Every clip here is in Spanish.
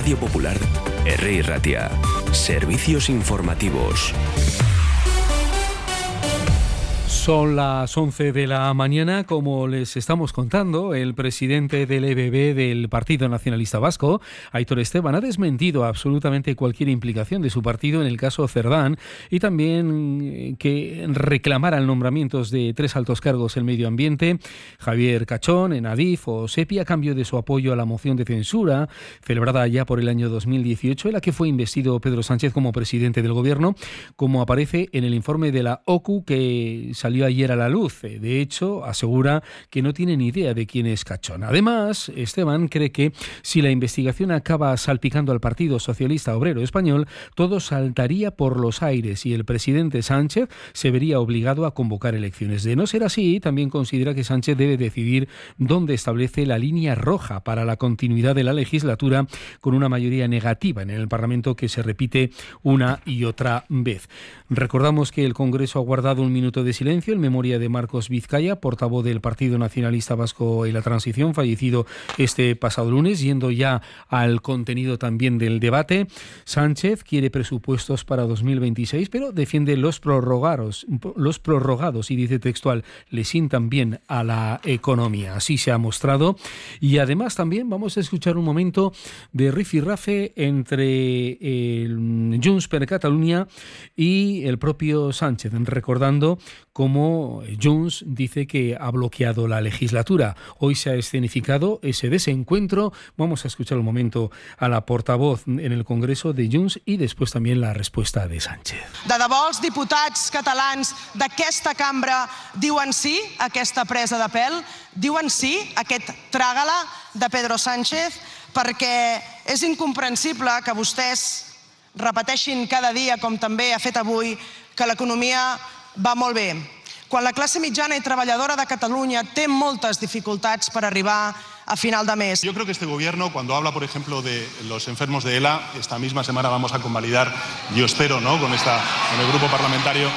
Radio Popular, Herri Ratia. Servicios informativos. Son las 11 de la mañana, como les estamos contando. El presidente del EBB del Partido Nacionalista Vasco, Aitor Esteban, ha desmentido absolutamente cualquier implicación de su partido en el caso Cerdán y también que reclamara el nombramiento de 3 altos cargos en medio ambiente, Javier Cachón en Adif o SEPI, a cambio de su apoyo a la moción de censura celebrada ya por el año 2018, en la que fue investido Pedro Sánchez como presidente del gobierno, como aparece en el informe de la OCU que salió ayer a la luz. De hecho, asegura que no tiene ni idea de quién es Cachón. Además, Esteban cree que si la investigación acaba salpicando al Partido Socialista Obrero Español, todo saltaría por los aires y el presidente Sánchez se vería obligado a convocar elecciones. De no ser así, también considera que Sánchez debe decidir dónde establece la línea roja para la continuidad de la legislatura con una mayoría negativa en el Parlamento que se repite una y otra vez. Recordamos que el Congreso ha guardado un minuto de silencio en memoria de Marcos Vizcaya, portavoz del Partido Nacionalista Vasco y la Transición, fallecido este pasado lunes. Yendo ya al contenido también del debate, Sánchez quiere presupuestos para 2026, pero defiende los prorrogados y dice textual, le sientan bien a la economía. Así se ha mostrado. Y además también vamos a escuchar un momento de rifirrafe entre Junts per Catalunya y el propio Sánchez, recordando cómo Junts dice que ha bloqueado la legislatura. Hoy se ha escenificado ese desencuentro. Vamos a escuchar un momento a la portavoz en el Congreso de Junts i després també la resposta de Sánchez. De debò els diputats catalans d'aquesta cambra diuen sí a aquesta presa de pèl? Diuen sí a aquest tràgala de Pedro Sánchez? Perquè és incomprensible que vostès repeteixin cada dia, com també ha fet avui, que l'economia va molt bé, quan la classe mitjana i treballadora de Catalunya té moltes dificultats per arribar a final de mes. Yo creo que este gobierno, cuando habla, por ejemplo, de los enfermos de ELA, esta misma semana vamos a convalidar, yo espero, ¿no?, con el grupo parlamentario,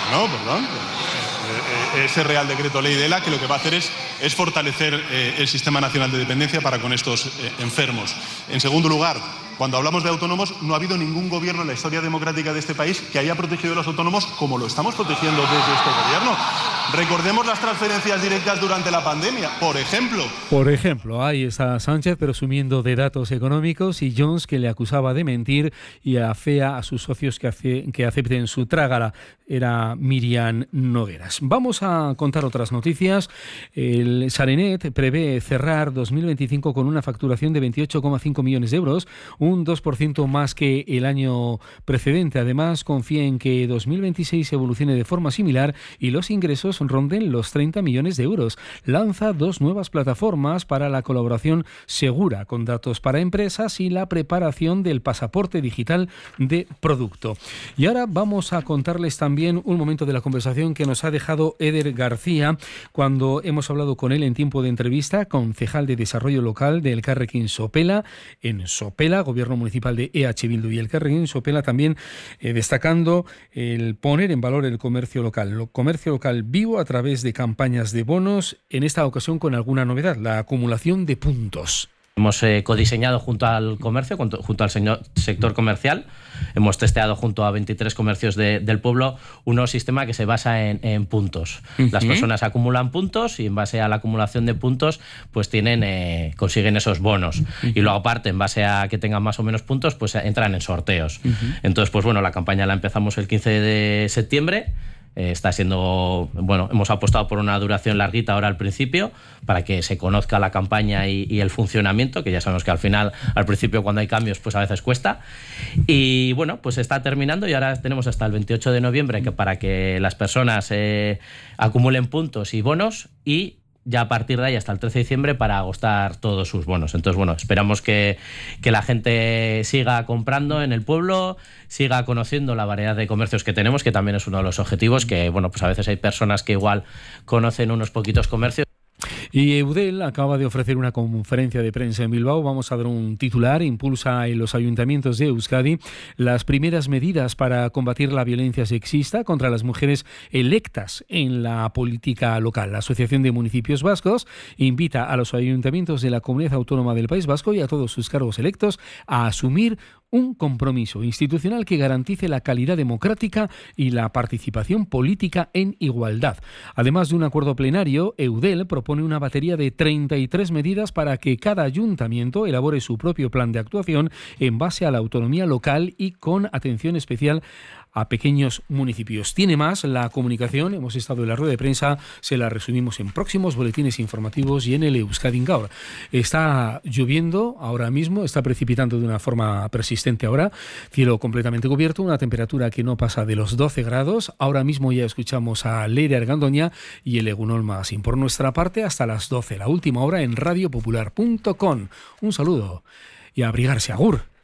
ese Real Decreto Ley de ELA, que lo que va a hacer es fortalecer el Sistema Nacional de Dependencia para con estos enfermos. En segundo lugar, cuando hablamos de autónomos, no ha habido ningún gobierno en la historia democrática de este país que haya protegido a los autónomos como lo estamos protegiendo desde este gobierno. Recordemos las transferencias directas durante la pandemia, por ejemplo. Por ejemplo, ahí está Sánchez presumiendo de datos económicos y Junts, que le acusaba de mentir y afea a sus socios que acepten su trágala. Era Míriam Nogueras. Vamos a contar otras noticias. El Sareb prevé cerrar 2025 con una facturación de 28,5 millones de euros, un 2% más que el año precedente. Además, confía en que 2026 evolucione de forma similar y los ingresos ronden los 30 millones de euros. Lanza 2 nuevas plataformas para la colaboración segura con datos para empresas y la preparación del pasaporte digital de producto. Y ahora vamos a contarles también un momento de la conversación que nos ha dejado Eder García cuando hemos hablado con él en tiempo de entrevista, concejal de Desarrollo Local de Elkarrekin Sopela, en Sopela, Gobierno Municipal de EH Bildu y Elkarrekin Sopela, también destacando el poner en valor el comercio local vivo a través de campañas de bonos, en esta ocasión con alguna novedad, la acumulación de puntos. Hemos codiseñado junto al comercio, junto al sector comercial, hemos testeado junto a 23 comercios del pueblo un nuevo sistema que se basa en puntos. Las personas acumulan puntos y en base a la acumulación de puntos pues consiguen esos bonos. Y luego aparte, en base a que tengan más o menos puntos, pues entran en sorteos. Entonces, pues bueno, la campaña la empezamos el 15 de septiembre. Está siendo, hemos apostado por una duración larguita ahora al principio para que se conozca la campaña y el funcionamiento, que ya sabemos que al principio cuando hay cambios pues a veces cuesta. Y bueno, pues está terminando y ahora tenemos hasta el 28 de noviembre para que las personas acumulen puntos y bonos y ya a partir de ahí hasta el 13 de diciembre para agostar todos sus bonos. Entonces, esperamos que la gente siga comprando en el pueblo, siga conociendo la variedad de comercios que tenemos, que también es uno de los objetivos, que pues a veces hay personas que igual conocen unos poquitos comercios. Y Eudel acaba de ofrecer una conferencia de prensa en Bilbao. Vamos a dar un titular. Impulsa en los ayuntamientos de Euskadi las primeras medidas para combatir la violencia sexista contra las mujeres electas en la política local. La Asociación de Municipios Vascos invita a los ayuntamientos de la Comunidad Autónoma del País Vasco y a todos sus cargos electos a asumir un compromiso institucional que garantice la calidad democrática y la participación política en igualdad. Además de un acuerdo plenario, Eudel propone una batería de 33 medidas para que cada ayuntamiento elabore su propio plan de actuación en base a la autonomía local y con atención especial a pequeños municipios. Tiene más la comunicación, hemos estado en la rueda de prensa, se la resumimos en próximos boletines informativos y en el Euskadi Gaur. Está lloviendo ahora mismo, está precipitando de una forma persistente ahora, cielo completamente cubierto, una temperatura que no pasa de los 12 grados. Ahora mismo ya escuchamos a Leire Argandoña y el Egunon Magazine. Por nuestra parte, hasta las 12, la última hora en radiopopular.com. Un saludo y a abrigarse, agur.